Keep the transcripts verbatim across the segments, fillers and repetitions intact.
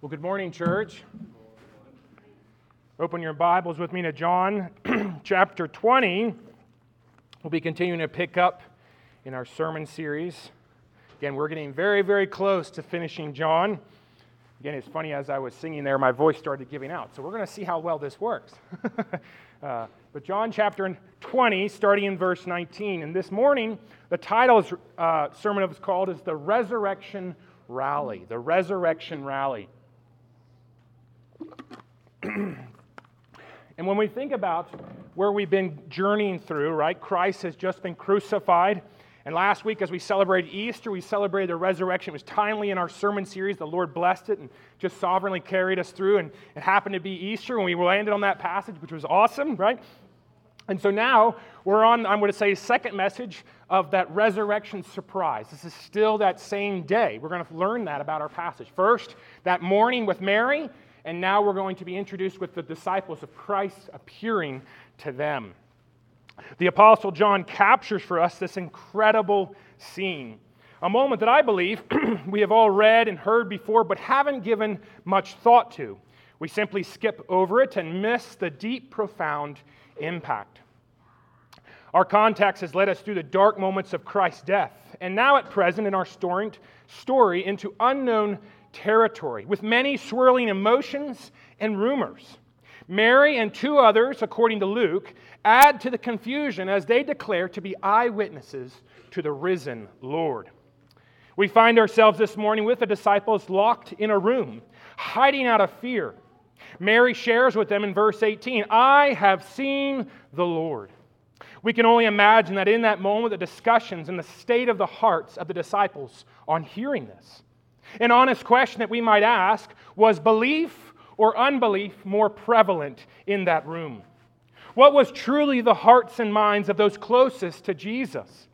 Well, good morning, church. Open your Bibles with me to John chapter twenty. We'll be continuing to pick up in our sermon series. Again, we're getting very, very close to finishing John. Again, it's funny, as I was singing there, my voice started giving out. So we're going to see how well this works. uh, but John chapter twenty, starting in verse nineteen. And this morning, the title of uh, sermon is called is The Resurrection Rally. The Resurrection Rally. And when we think about where we've been journeying through, right, Christ has just been crucified. And last week, as we celebrated Easter, we celebrated the resurrection. It was timely in our sermon series. The Lord blessed it and just sovereignly carried us through. And it happened to be Easter when we landed on that passage, which was awesome, right? And so now we're on, I'm going to say, a second message of that resurrection surprise. This is still that same day. We're going to learn that about our passage. First, that morning with Mary. And now we're going to be introduced with the disciples of Christ appearing to them. The Apostle John captures for us this incredible scene. A moment that I believe we have all read and heard before, but haven't given much thought to. We simply skip over it and miss the deep, profound impact. Our context has led us through the dark moments of Christ's death, and now at present in our story into unknown territory, with many swirling emotions and rumors. Mary and two others, according to Luke, add to the confusion as they declare to be eyewitnesses to the risen Lord. We find ourselves this morning with the disciples locked in a room, hiding out of fear. Mary shares with them in verse eighteen, "I have seen the Lord." We can only imagine that in that moment, the discussions and the state of the hearts of the disciples on hearing this. An honest question that we might ask, was belief or unbelief more prevalent in that room? What was truly the hearts and minds of those closest to Jesus?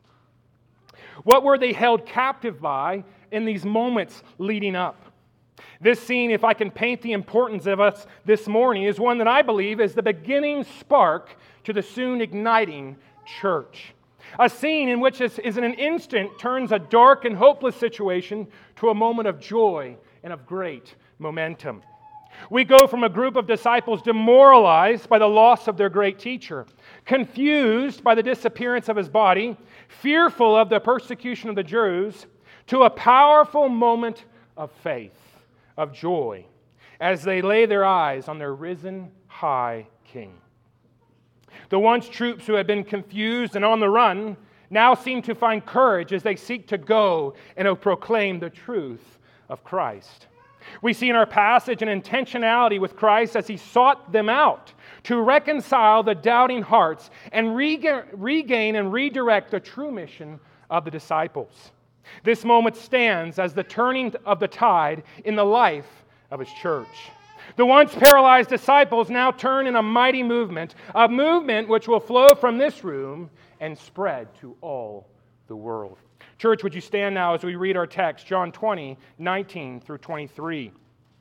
What were they held captive by in these moments leading up? This scene, if I can paint the importance of us this morning, is one that I believe is the beginning spark to the soon igniting church. A scene in which is, is in an instant turns a dark and hopeless situation to a moment of joy and of great momentum. We go from a group of disciples demoralized by the loss of their great teacher, confused by the disappearance of his body, fearful of the persecution of the Jews, to a powerful moment of faith, of joy, as they lay their eyes on their risen high King. The once troops who had been confused and on the run now seem to find courage as they seek to go and proclaim the truth of Christ. We see in our passage an intentionality with Christ as he sought them out to reconcile the doubting hearts and regain and redirect the true mission of the disciples. This moment stands as the turning of the tide in the life of his church. The once paralyzed disciples now turn in a mighty movement, a movement which will flow from this room and spread to all the world. Church, would you stand now as we read our text, John twenty, nineteen through twenty-three.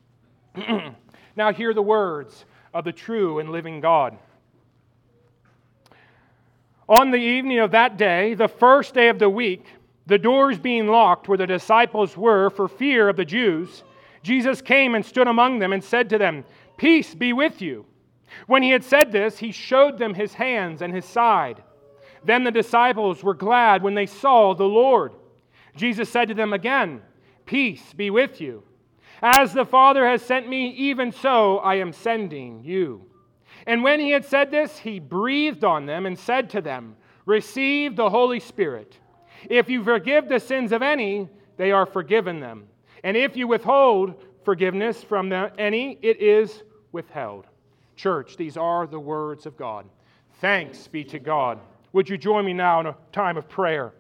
Now hear the words of the true and living God. On the evening of that day, the first day of the week, the doors being locked where the disciples were for fear of the Jews, Jesus came and stood among them and said to them, "Peace be with you." When he had said this, he showed them his hands and his side. Then the disciples were glad when they saw the Lord. Jesus said to them again, "Peace be with you. As the Father has sent me, even so I am sending you." And when he had said this, he breathed on them and said to them, "Receive the Holy Spirit. If you forgive the sins of any, they are forgiven them. And if you withhold forgiveness from the, any, it is withheld." Church, these are the words of God. Thanks be to God. Would you join me now in a time of prayer?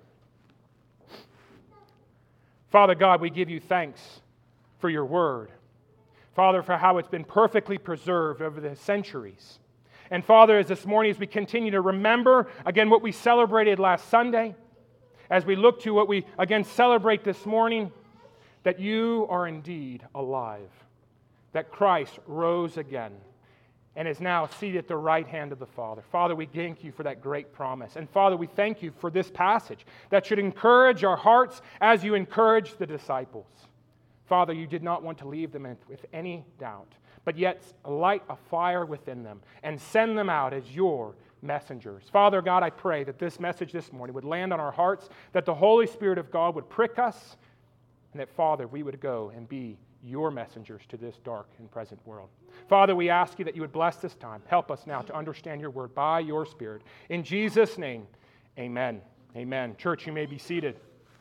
Father God, we give you thanks for your word. Father, for how it's been perfectly preserved over the centuries. And Father, as this morning, as we continue to remember, again, what we celebrated last Sunday, as we look to what we, again, celebrate this morning, that you are indeed alive, that Christ rose again and is now seated at the right hand of the Father. Father, we thank you for that great promise. And Father, we thank you for this passage that should encourage our hearts as you encourage the disciples. Father, you did not want to leave them with any doubt, but yet light a fire within them and send them out as your messengers. Father God, I pray that this message this morning would land on our hearts, that the Holy Spirit of God would prick us, and that, Father, we would go and be your messengers to this dark and present world. Father, we ask you that you would bless this time. Help us now to understand your word by your Spirit. In Jesus' name, amen. Amen. Church, you may be seated.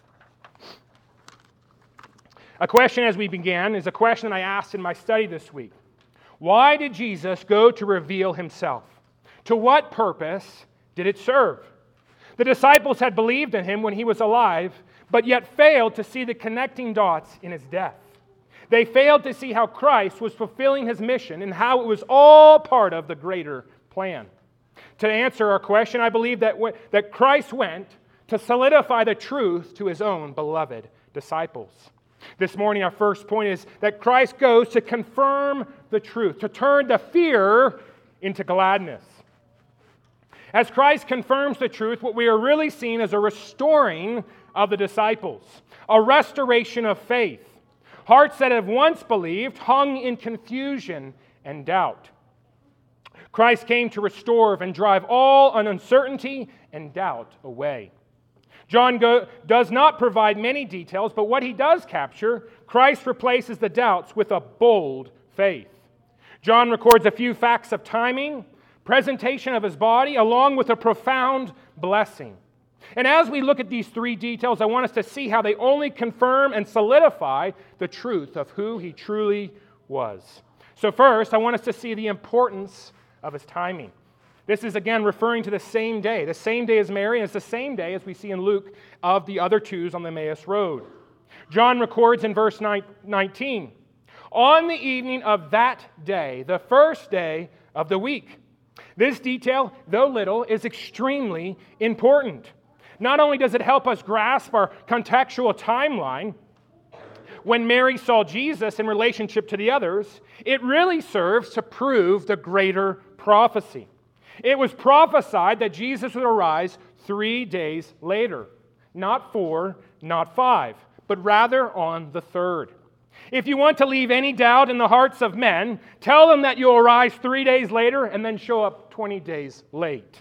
A question as we began is a question I asked in my study this week. Why did Jesus go to reveal himself? To what purpose did it serve? The disciples had believed in him when he was alive, but yet failed to see the connecting dots in his death. They failed to see how Christ was fulfilling his mission and how it was all part of the greater plan. To answer our question, I believe that, that Christ went to solidify the truth to his own beloved disciples. This morning, our first point is that Christ goes to confirm the truth, to turn the fear into gladness. As Christ confirms the truth, what we are really seeing is a restoring of the disciples, a restoration of faith. Hearts that have once believed hung in confusion and doubt. Christ came to restore and drive all uncertainty and doubt away. John go, does not provide many details, but what he does capture, Christ replaces the doubts with a bold faith. John records a few facts of timing, presentation of his body, along with a profound blessing. And as we look at these three details, I want us to see how they only confirm and solidify the truth of who he truly was. So first, I want us to see the importance of his timing. This is again referring to the same day. The same day as Mary, and it's the same day as we see in Luke of the other twos on the Emmaus Road. John records in verse nineteen, on the evening of that day, the first day of the week. This detail, though little, is extremely important. Not only does it help us grasp our contextual timeline, when Mary saw Jesus in relationship to the others, it really serves to prove the greater prophecy. It was prophesied that Jesus would arise three days later. Not four, not five, but rather on the third. If you want to leave any doubt in the hearts of men, tell them that you'll arise three days later and then show up twenty days late.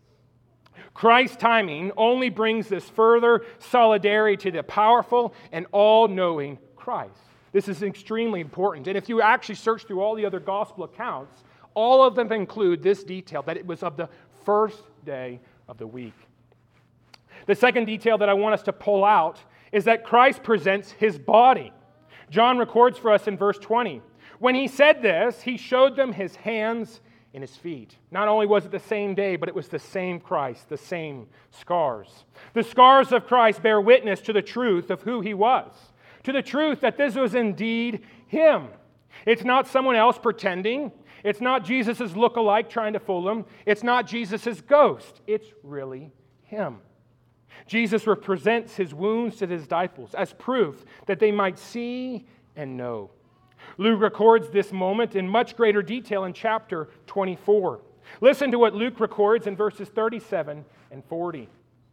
Christ's timing only brings this further solidarity to the powerful and all-knowing Christ. This is extremely important. And if you actually search through all the other gospel accounts, all of them include this detail, that it was of the first day of the week. The second detail that I want us to pull out is that Christ presents his body. John records for us in verse twenty. When he said this, he showed them his hands and his feet. Not only was it the same day, but it was the same Christ, the same scars. The scars of Christ bear witness to the truth of who he was, to the truth that this was indeed him. It's not someone else pretending. It's not Jesus' look-alike trying to fool him. It's not Jesus' ghost. It's really him. Jesus represents his wounds to his disciples as proof that they might see and know. Luke records this moment in much greater detail in chapter twenty-four. Listen to what Luke records in verses thirty-seven and forty.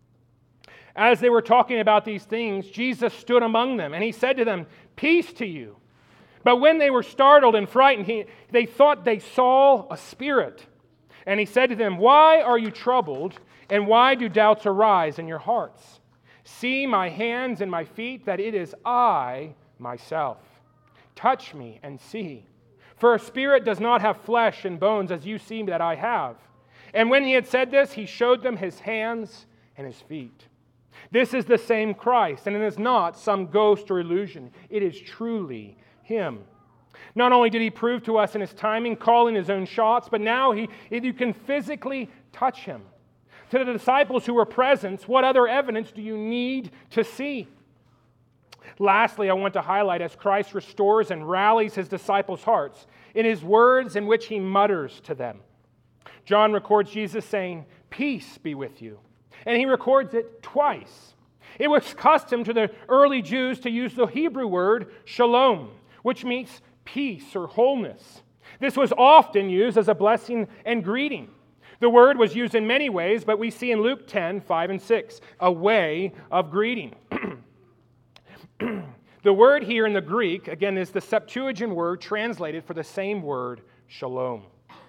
As they were talking about these things, Jesus stood among them, and he said to them, "Peace to you." But when they were startled and frightened, he, they thought they saw a spirit. And he said to them, "Why are you troubled, and why do doubts arise in your hearts? See my hands and my feet, that it is I myself. Touch me and see. For a spirit does not have flesh and bones, as you see that I have." And when he had said this, he showed them his hands and his feet. This is the same Christ, and it is not some ghost or illusion. It is truly him. Not only did he prove to us in his timing, calling his own shots, but now he, you can physically touch him. To the disciples who were present, what other evidence do you need to see? Lastly, I want to highlight as Christ restores and rallies his disciples' hearts in his words in which he mutters to them. John records Jesus saying, "Peace be with you." And he records it twice. It was custom to the early Jews to use the Hebrew word shalom, which means peace or wholeness. This was often used as a blessing and greeting. The word was used in many ways, but we see in Luke ten, five and six, a way of greeting. The The word here in the Greek, again, is the Septuagint word translated for the same word, shalom.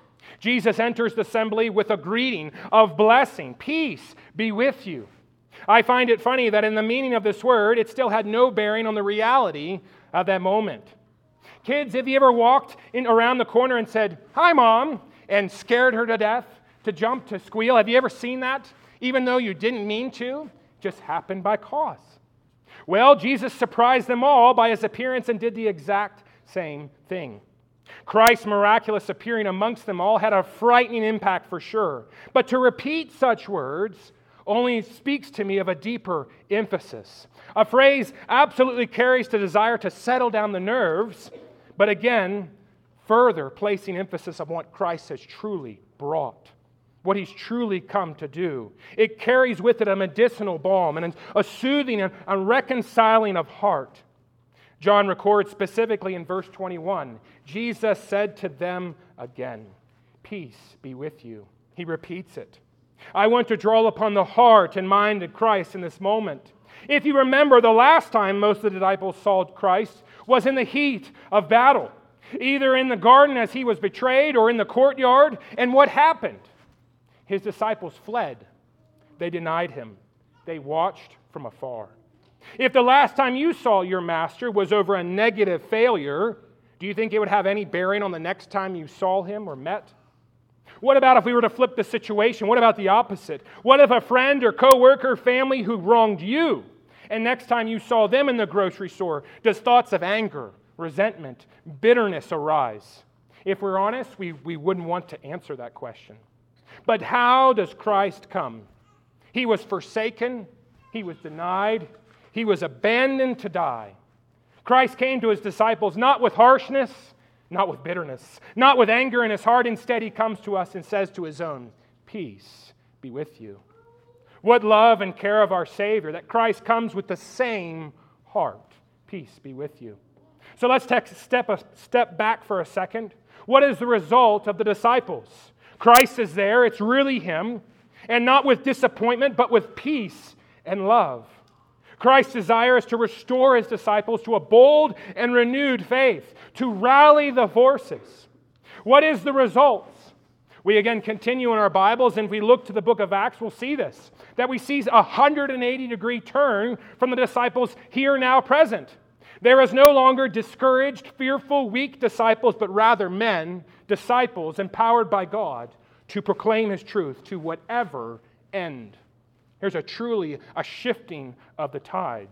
Jesus enters the assembly with a greeting of blessing. Peace be with you. I find it funny that in the meaning of this word, it still had no bearing on the reality of that moment. Kids, have you ever walked in around the corner and said, "Hi, Mom," and scared her to death, to jump, to squeal? Have you ever seen that? Even though you didn't mean to, it just happened by cause. Well, Jesus surprised them all by his appearance and did the exact same thing. Christ's miraculous appearing amongst them all had a frightening impact for sure. But to repeat such words only speaks to me of a deeper emphasis. A phrase absolutely carries the desire to settle down the nerves, but again, further placing emphasis on what Christ has truly brought, what he's truly come to do. It carries with it a medicinal balm and a soothing and a reconciling of heart. John records specifically in verse twenty-one, Jesus said to them again, "Peace be with you." He repeats it. I want to draw upon the heart and mind of Christ in this moment. If you remember, the last time most of the disciples saw Christ was in the heat of battle, either in the garden as he was betrayed or in the courtyard. And what happened? His disciples fled. They denied him. They watched from afar. If the last time you saw your master was over a negative failure, do you think it would have any bearing on the next time you saw him or met? What about if we were to flip the situation? What about the opposite? What if a friend or coworker, family who wronged you, and next time you saw them in the grocery store, does thoughts of anger, resentment, bitterness arise? If we're honest, we, we wouldn't want to answer that question. But how does Christ come? He was forsaken. He was denied. He was abandoned to die. Christ came to his disciples not with harshness, not with bitterness, not with anger in his heart. Instead, he comes to us and says to his own, "Peace be with you." What love and care of our Savior, that Christ comes with the same heart. Peace be with you. So let's take a step, a step back for a second. What is the result of the disciples? Christ is there, it's really him, and not with disappointment, but with peace and love. Christ's desire is to restore his disciples to a bold and renewed faith, to rally the forces. What is the result? We again continue in our Bibles, and if we look to the book of Acts, we'll see this, that we see a one hundred eighty degree turn from the disciples here, now, present. There is no longer discouraged, fearful, weak disciples, but rather men, disciples, empowered by God to proclaim his truth to whatever end. Here's a truly a shifting of the tide.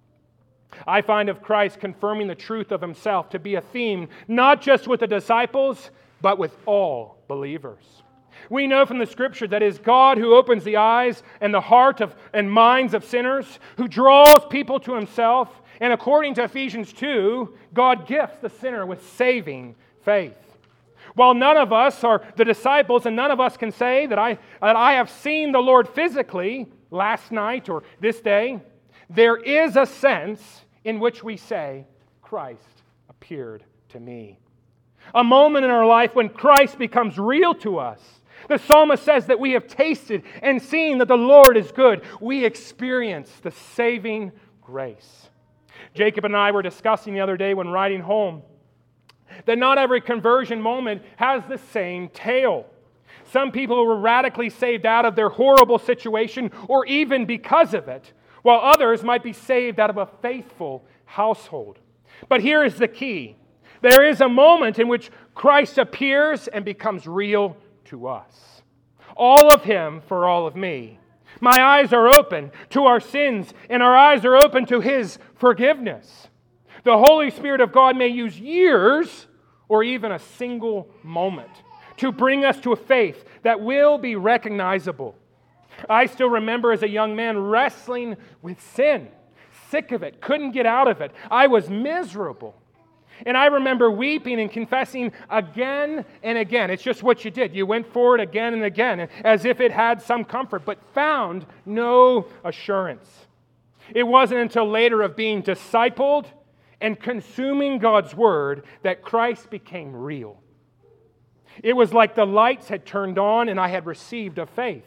I find of Christ confirming the truth of himself to be a theme not just with the disciples, but with all believers. We know from the Scripture that it is God who opens the eyes and the heart of and minds of sinners, who draws people to himself, and according to Ephesians two, God gifts the sinner with saving faith. While none of us are the disciples, and none of us can say that I, that I have seen the Lord physically last night or this day, there is a sense in which we say, Christ appeared to me. A moment in our life when Christ becomes real to us. The psalmist says that we have tasted and seen that the Lord is good. We experience the saving grace. Jacob and I were discussing the other day when riding home that not every conversion moment has the same tale. Some people were radically saved out of their horrible situation or even because of it, while others might be saved out of a faithful household. But here is the key. There is a moment in which Christ appears and becomes real to us. All of him for all of me. My eyes are open to our sins, and our eyes are open to his forgiveness. The Holy Spirit of God may use years or even a single moment to bring us to a faith that will be recognizable. I still remember as a young man wrestling with sin, sick of it, couldn't get out of it. I was miserable. And I remember weeping and confessing again and again. It's just what you did. You went forward again and again as if it had some comfort, but found no assurance. It wasn't until later of being discipled and consuming God's Word that Christ became real. It was like the lights had turned on and I had received a faith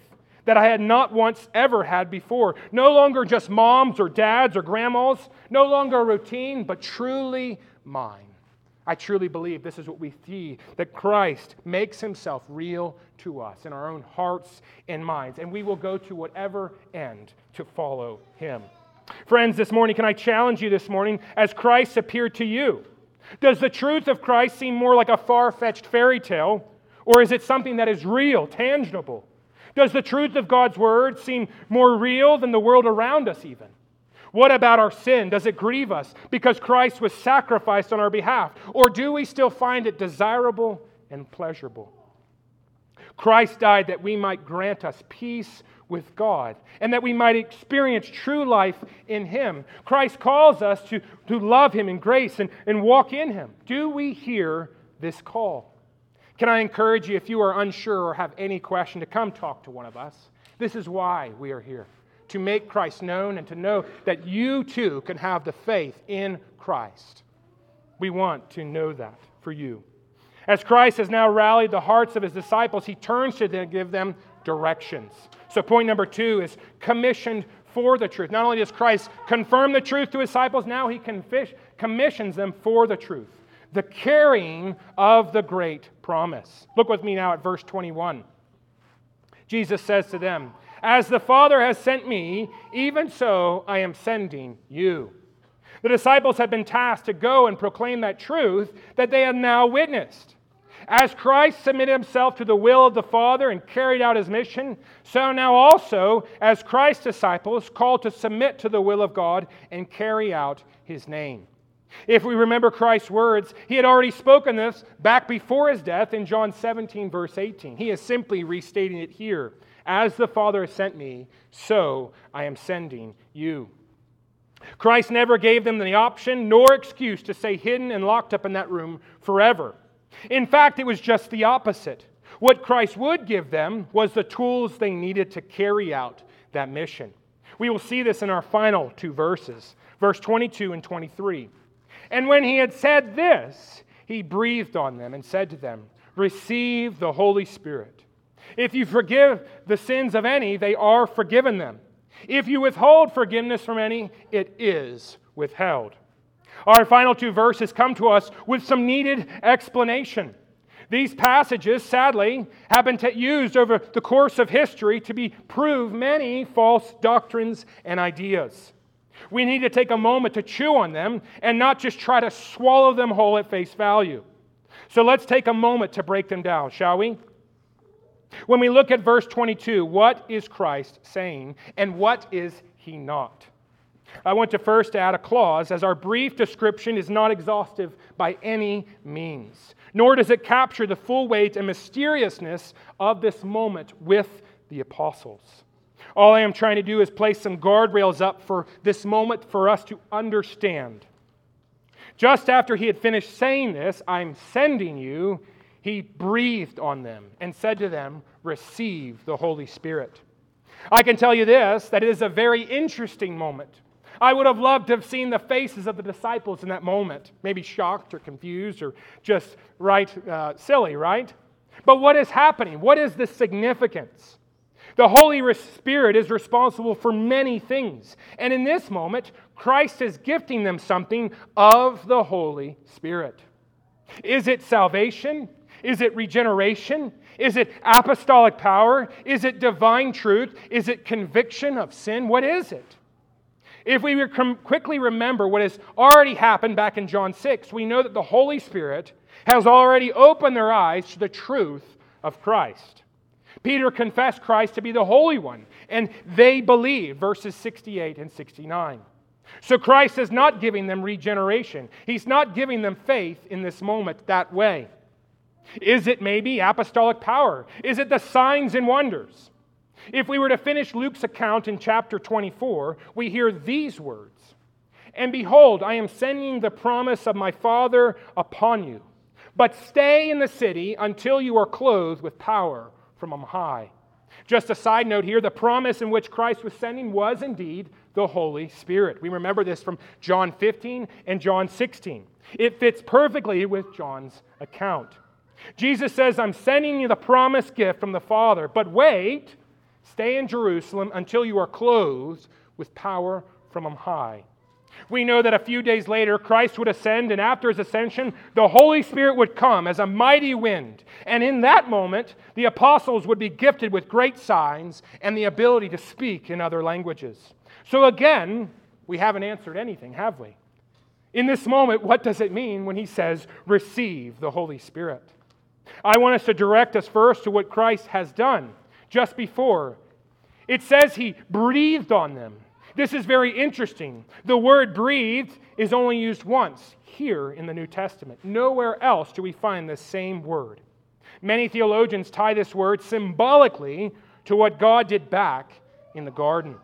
that I had not once ever had before. No longer just moms or dads or grandmas, no longer a routine, but truly mine. I truly believe this is what we see, that Christ makes himself real to us in our own hearts and minds, and we will go to whatever end to follow him. Friends, this morning, can I challenge you this morning, as Christ appeared to you? Does the truth of Christ seem more like a far-fetched fairy tale, or is it something that is real, tangible? Does the truth of God's Word seem more real than the world around us even? What about our sin? Does it grieve us because Christ was sacrificed on our behalf? Or do we still find it desirable and pleasurable? Christ died that we might grant us peace with God and that we might experience true life in Him. Christ calls us to, to love Him in grace and, and walk in Him. Do we hear this call? Can I encourage you, if you are unsure or have any question, to come talk to one of us? This is why we are here, to make Christ known and to know that you too can have the faith in Christ. We want to know that for you. As Christ has now rallied the hearts of His disciples, He turns to them, give them directions. So point number two is commissioned for the truth. Not only does Christ confirm the truth to His disciples, now He commissions them for the truth, the carrying of the great promise. Look with me now at verse twenty-one. Jesus says to them, "As the Father has sent me, even so I am sending you." The disciples had been tasked to go and proclaim that truth that they had now witnessed. As Christ submitted Himself to the will of the Father and carried out His mission, so now also, as Christ's disciples, called to submit to the will of God and carry out His name. If we remember Christ's words, He had already spoken this back before His death in John seventeen, verse eighteen. He is simply restating it here. As the Father has sent me, so I am sending you. Christ never gave them the option nor excuse to stay hidden and locked up in that room forever. In fact, it was just the opposite. What Christ would give them was the tools they needed to carry out that mission. We will see this in our final two verses, verse twenty-two and twenty-three. "And when He had said this, He breathed on them and said to them, 'Receive the Holy Spirit. If you forgive the sins of any, they are forgiven them. If you withhold forgiveness from any, it is withheld.'" Our final two verses come to us with some needed explanation. These passages, sadly, have been t- used over the course of history to be prove many false doctrines and ideas. We need to take a moment to chew on them and not just try to swallow them whole at face value. So let's take a moment to break them down, shall we? When we look at verse twenty-two, what is Christ saying and what is He not? I want to first add a clause, as our brief description is not exhaustive by any means, nor does it capture the full weight and mysteriousness of this moment with the apostles. All I am trying to do is place some guardrails up for this moment for us to understand. Just after He had finished saying this, "I'm sending you," He breathed on them and said to them, "Receive the Holy Spirit." I can tell you this, that it is a very interesting moment. I would have loved to have seen the faces of the disciples in that moment, maybe shocked or confused or just right uh, silly, right? But what is happening? What is the significance? The Holy Spirit is responsible for many things. And in this moment, Christ is gifting them something of the Holy Spirit. Is it salvation? Is it regeneration? Is it apostolic power? Is it divine truth? Is it conviction of sin? What is it? If we quickly remember what has already happened back in John six, we know that the Holy Spirit has already opened their eyes to the truth of Christ. Peter confessed Christ to be the Holy One, and they believed, verses sixty-eight and sixty-nine. So Christ is not giving them regeneration. He's not giving them faith in this moment that way. Is it maybe apostolic power? Is it the signs and wonders? If we were to finish Luke's account in chapter twenty-four, we hear these words, "And behold, I am sending the promise of my Father upon you. But stay in the city until you are clothed with power from on high." Just a side note here, the promise in which Christ was sending was indeed the Holy Spirit. We remember this from John fifteen and John sixteen. It fits perfectly with John's account. Jesus says, "I'm sending you the promised gift from the Father, but wait, Stay in Jerusalem until you are clothed with power from on high. We know that a few days later, Christ would ascend, and after his ascension, the Holy Spirit would come as a mighty wind. And in that moment, the apostles would be gifted with great signs and the ability to speak in other languages. So again, we haven't answered anything, have we? In this moment, what does it mean when he says, receive the Holy Spirit? I want us to direct us first to what Christ has done just before. It says he breathed on them. This is very interesting. The word breathed is only used once here in the New Testament. Nowhere else do we find the same word. Many theologians tie this word symbolically to what God did back in the garden.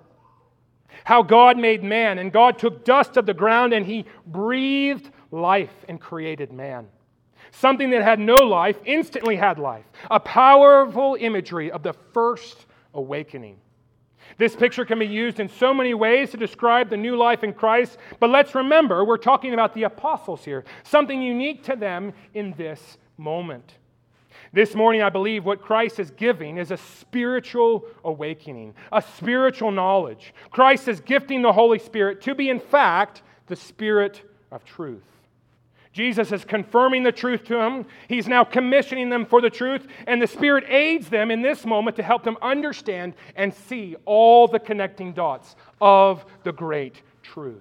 How God made man, and God took dust of the ground and he breathed life and created man. Something that had no life instantly had life. A powerful imagery of the first awakening. This picture can be used in so many ways to describe the new life in Christ, but let's remember we're talking about the apostles here, something unique to them in this moment. This morning, I believe what Christ is giving is a spiritual awakening, a spiritual knowledge. Christ is gifting the Holy Spirit to be, in fact, the Spirit of truth. Jesus is confirming the truth to them. He's now commissioning them for the truth, and the Spirit aids them in this moment to help them understand and see all the connecting dots of the great truth.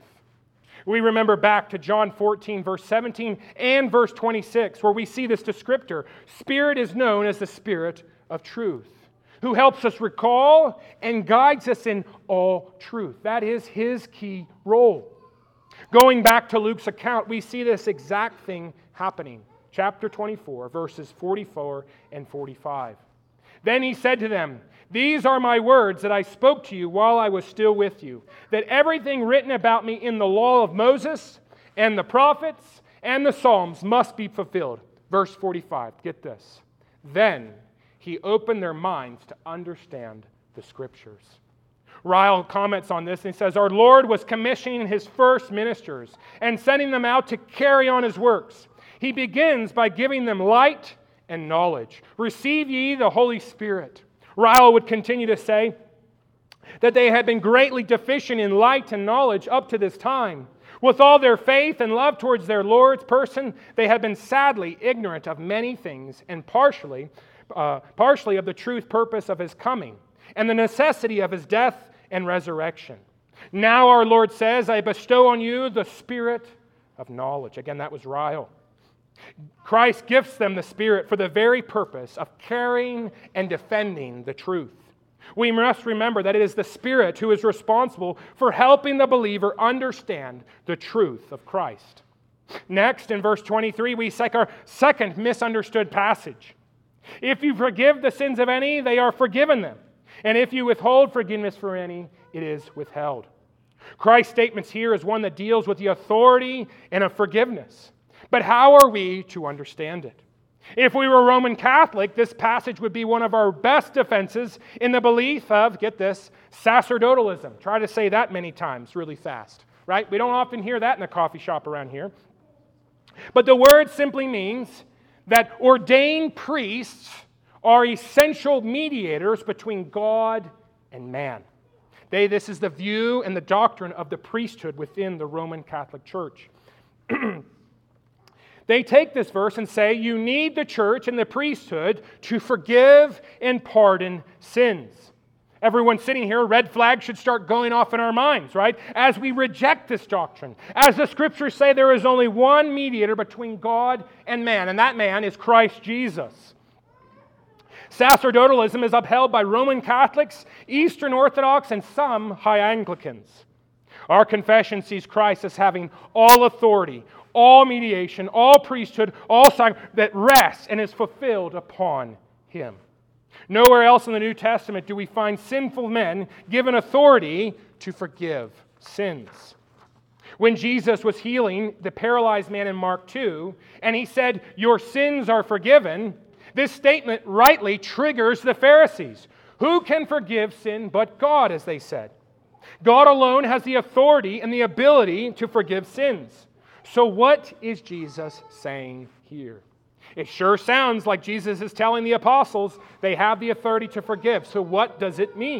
We remember back to John fourteen, verse seventeen and verse twenty-six, where we see this descriptor. Spirit is known as the Spirit of truth, who helps us recall and guides us in all truth. That is his key role. Going back to Luke's account, we see this exact thing happening. Chapter twenty-four, verses forty-four and forty-five. Then he said to them, "These are my words that I spoke to you while I was still with you, that everything written about me in the law of Moses and the prophets and the Psalms must be fulfilled." Verse forty-five, get this. Then he opened their minds to understand the Scriptures. Ryle comments on this and he says, "Our Lord was commissioning his first ministers and sending them out to carry on his works. He begins by giving them light and knowledge. Receive ye the Holy Spirit." Ryle would continue to say that they had been greatly deficient in light and knowledge up to this time. With all their faith and love towards their Lord's person, they had been sadly ignorant of many things and partially, uh, partially of the truth purpose of his coming and the necessity of his death and resurrection. Now our Lord says, "I bestow on you the Spirit of knowledge." Again, that was Ryle. Christ gifts them the Spirit for the very purpose of carrying and defending the truth. We must remember that it is the Spirit who is responsible for helping the believer understand the truth of Christ. Next, in verse twenty-three, we see our second misunderstood passage. "If you forgive the sins of any, they are forgiven them. And if you withhold forgiveness for any, it is withheld." Christ's statements here is one that deals with the authority and of forgiveness. But how are we to understand it? If we were Roman Catholic, this passage would be one of our best defenses in the belief of, get this, sacerdotalism. Try to say that many times really fast, right? We don't often hear that in a coffee shop around here. But the word simply means that ordained priests are essential mediators between God and man. They, this is the view and the doctrine of the priesthood within the Roman Catholic Church. They take this verse and say, you need the church and the priesthood to forgive and pardon sins. Everyone sitting here, red flags should start going off in our minds, right? As we reject this doctrine. As the Scriptures say, there is only one mediator between God and man, and that man is Christ Jesus. Sacerdotalism is upheld by Roman Catholics, Eastern Orthodox, and some High Anglicans. Our confession sees Christ as having all authority, all mediation, all priesthood, all sign that rests and is fulfilled upon Him. Nowhere else in the New Testament do we find sinful men given authority to forgive sins. When Jesus was healing the paralyzed man in Mark two, and He said, "Your sins are forgiven," this statement rightly triggers the Pharisees. Who can forgive sin but God, as they said? God alone has the authority and the ability to forgive sins. So what is Jesus saying here? It sure sounds like Jesus is telling the apostles they have the authority to forgive. So what does it mean?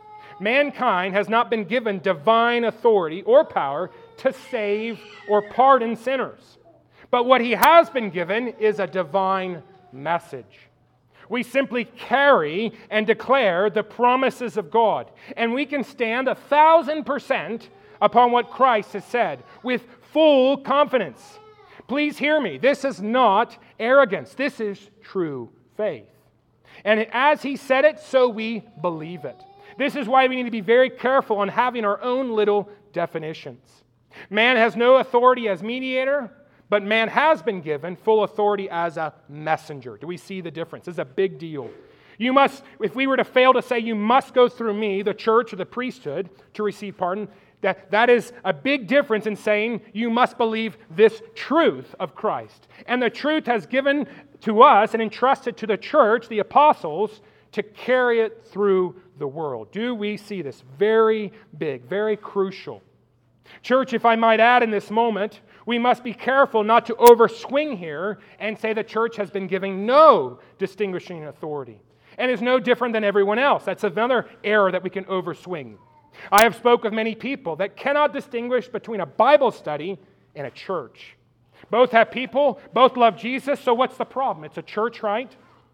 Mankind has not been given divine authority or power to save or pardon sinners. But what he has been given is a divine message. We simply carry and declare the promises of God. And we can stand a thousand percent upon what Christ has said with full confidence. Please hear me. This is not arrogance. This is true faith. And as he said it, so we believe it. This is why we need to be very careful on having our own little definitions. Man has no authority as mediator, but man has been given full authority as a messenger. Do we see the difference? This is a big deal. You must, if we were to fail to say you must go through me, the church or the priesthood, to receive pardon, that, that is a big difference in saying you must believe this truth of Christ. And the truth has given to us and entrusted to the church, the apostles, to carry it through the world. Do we see this? Very big, very crucial. Church, if I might add in this moment, we must be careful not to overswing here and say the church has been given no distinguishing authority and is no different than everyone else. That's another error that we can overswing. I have spoke with many people that cannot distinguish between a Bible study and a church. Both have people, both love Jesus, so what's the problem? It's a church, right?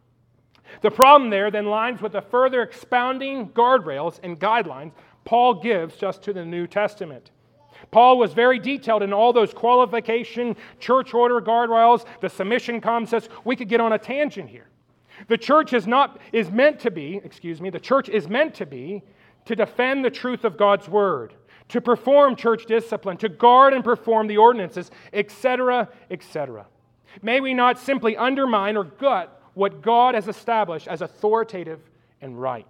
The problem there then lines with the further expounding guardrails and guidelines Paul gives just to the New Testament. Paul was very detailed in all those qualification, church order guardrails, the submission concepts. We could get on a tangent here. The church is not is meant to be, excuse me, the church is meant to be to defend the truth of God's word, to perform church discipline, to guard and perform the ordinances, et cetera, et cetera. May we not simply undermine or gut what God has established as authoritative and right.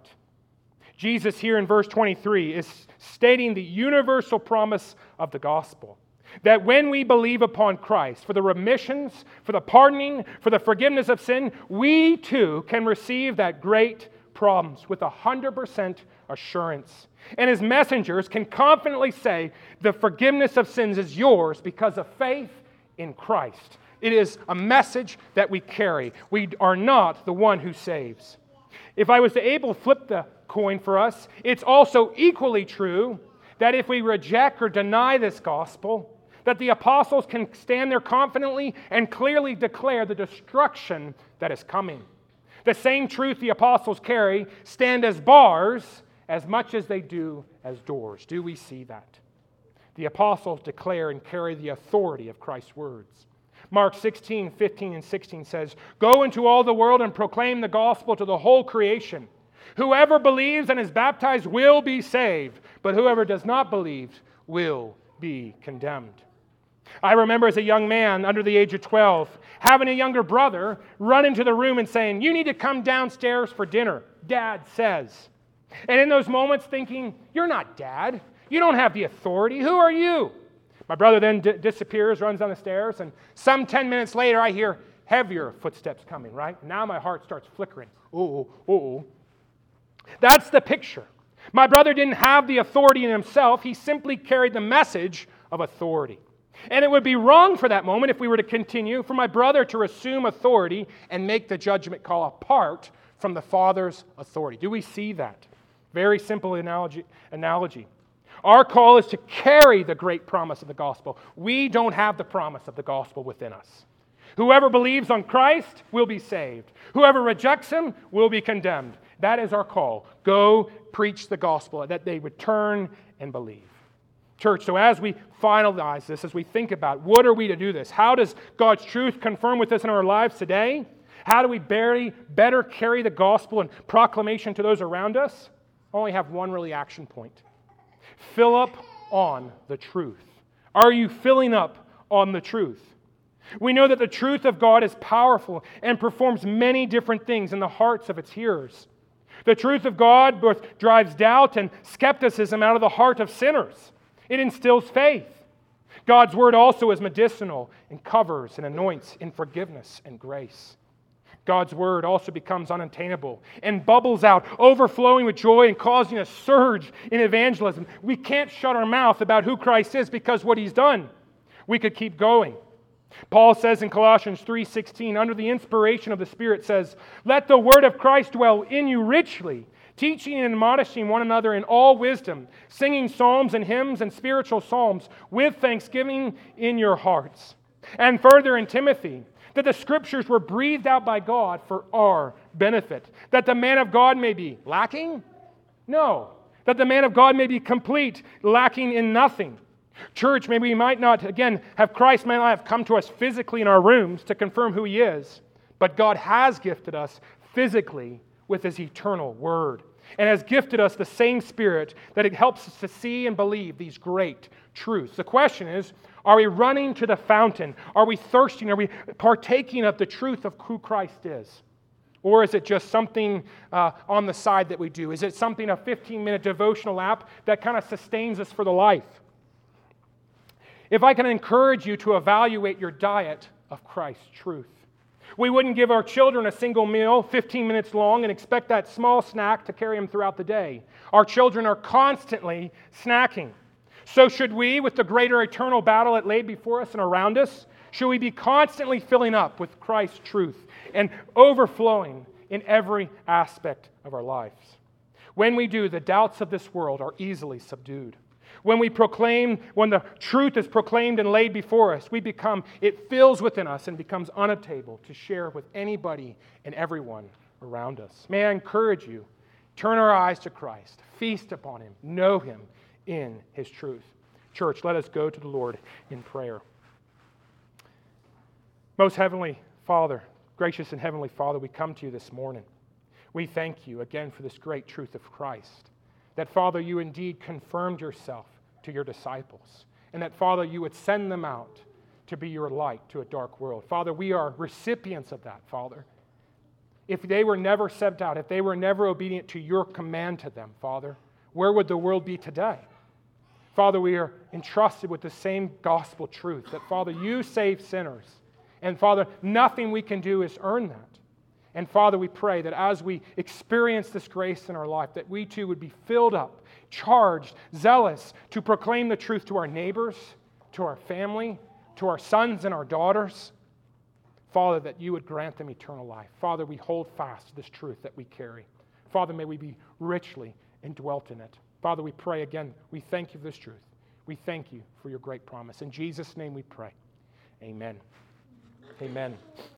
Jesus here in verse twenty-three is stating the universal promise of the gospel. That when we believe upon Christ for the remissions, for the pardoning, for the forgiveness of sin, we too can receive that great promise with one hundred percent assurance. And his messengers can confidently say the forgiveness of sins is yours because of faith in Christ. It is a message that we carry. We are not the one who saves. If I was to able to flip the coin for us, it's also equally true that if we reject or deny this gospel, that the apostles can stand there confidently and clearly declare the destruction that is coming. The same truth the apostles carry stand as bars as much as they do as doors. Do we see that? The apostles declare and carry the authority of Christ's words. Mark sixteen, fifteen, and sixteen says, "Go into all the world and proclaim the gospel to the whole creation. Whoever believes and is baptized will be saved, but whoever does not believe will be condemned." I remember as a young man under the age of twelve, having a younger brother run into the room and saying, "You need to come downstairs for dinner, Dad says." And in those moments thinking, "You're not Dad. You don't have the authority. Who are you?" My brother then d- disappears, runs down the stairs, and some ten minutes later I hear heavier footsteps coming, right? Now my heart starts flickering. Oh, oh, oh. That's the picture. My brother didn't have the authority in himself. He simply carried the message of authority. And it would be wrong for that moment if we were to continue for my brother to assume authority and make the judgment call apart from the Father's authority. Do we see that? Very simple analogy. analogy. Our call is to carry the great promise of the gospel. We don't have the promise of the gospel within us. Whoever believes on Christ will be saved. Whoever rejects him will be condemned. That is our call. Go preach the gospel, that they would turn and believe. Church, so as we finalize this, as we think about what are we to do this, how does God's truth confirm with us in our lives today? How do we better, better carry the gospel and proclamation to those around us? I only have one really action point. Fill up on the truth. Are you filling up on the truth? We know that the truth of God is powerful and performs many different things in the hearts of its hearers. The truth of God both drives doubt and skepticism out of the heart of sinners. It instills faith. God's word also is medicinal and covers and anoints in forgiveness and grace. God's word also becomes unattainable and bubbles out, overflowing with joy and causing a surge in evangelism. We can't shut our mouth about who Christ is because what he's done. We could keep going. Paul says in Colossians three sixteen, under the inspiration of the Spirit, says, "Let the word of Christ dwell in you richly, teaching and admonishing one another in all wisdom, singing psalms and hymns and spiritual psalms with thanksgiving in your hearts." And further in Timothy, that the Scriptures were breathed out by God for our benefit, that the man of God may be lacking? No. That the man of God may be complete, lacking in nothing. Church, maybe we might not, again, have Christ may not have come to us physically in our rooms to confirm who He is, but God has gifted us physically with His eternal Word, and has gifted us the same Spirit that it helps us to see and believe these great truths. The question is, are we running to the fountain? Are we thirsting? Are we partaking of the truth of who Christ is? Or is it just something uh, on the side that we do? Is it something, a fifteen-minute devotional app that kind of sustains us for the life? If I can encourage you to evaluate your diet of Christ's truth. We wouldn't give our children a single meal, fifteen minutes long, and expect that small snack to carry them throughout the day. Our children are constantly snacking. So should we, with the greater eternal battle that lay before us and around us, should we be constantly filling up with Christ's truth and overflowing in every aspect of our lives? When we do, the doubts of this world are easily subdued. When we proclaim, when the truth is proclaimed and laid before us, we become, it fills within us and becomes unobtainable to share with anybody and everyone around us. May I encourage you, turn our eyes to Christ, feast upon Him, know Him in His truth. Church, let us go to the Lord in prayer. Most Heavenly Father, gracious and Heavenly Father, we come to you this morning. We thank you again for this great truth of Christ. That, Father, you indeed confirmed yourself to your disciples. And that, Father, you would send them out to be your light to a dark world. Father, we are recipients of that, Father. If they were never sent out, if they were never obedient to your command to them, Father, where would the world be today? Father, we are entrusted with the same gospel truth that, Father, you save sinners. And, Father, nothing we can do is earn that. And, Father, we pray that as we experience this grace in our life, that we too would be filled up, charged, zealous to proclaim the truth to our neighbors, to our family, to our sons and our daughters. Father, that you would grant them eternal life. Father, we hold fast to this truth that we carry. Father, may we be richly indwelt in it. Father, we pray again, we thank you for this truth. We thank you for your great promise. In Jesus' name we pray. Amen. Amen.